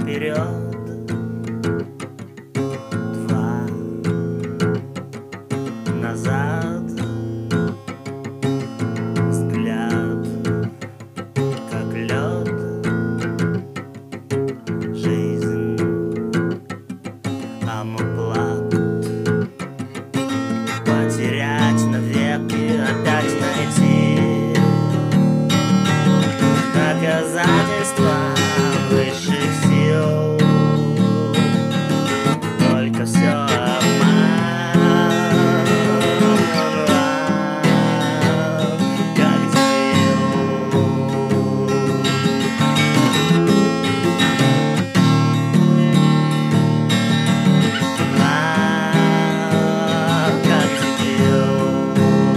вперед, два назад, взгляд как лед, жизнь омоплат, потерять навеки, опять найти доказательства высших сил. Только все обман, как дебил. Как дебил.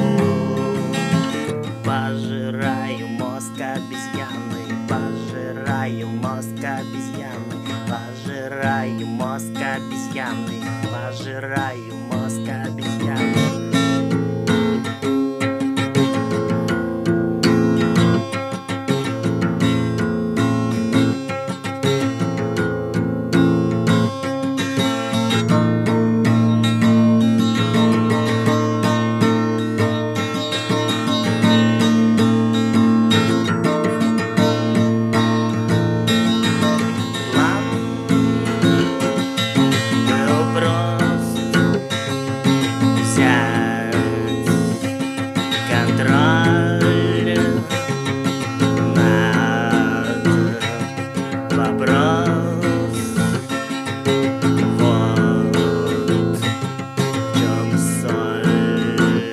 Пожираю мозг обезьяны, пожираю мозг обезьяны, пожираю мозг обезьяны, пожираю мозг обезьяны. Контроль над вопрос. Вот в чем соль.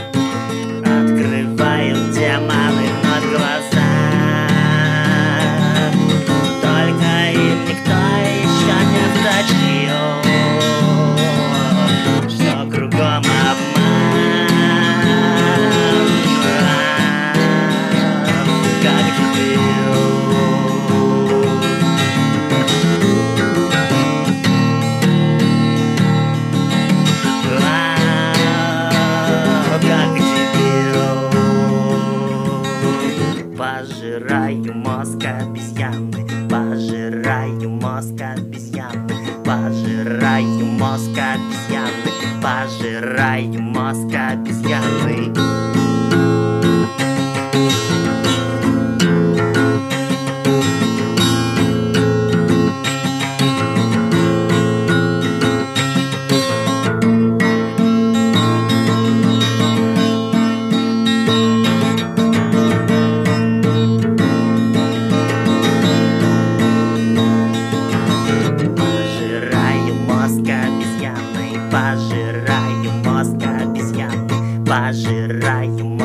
Открывают демоны над глаза. Только им никто еще не вточил, что кругом обман. Пожираю мозг обезьяны, пожираю мозг обезьяны, пожираю мозг обезьяны, пожираю мозг обезьяны. Пожираю мозг обезьяны, пожираю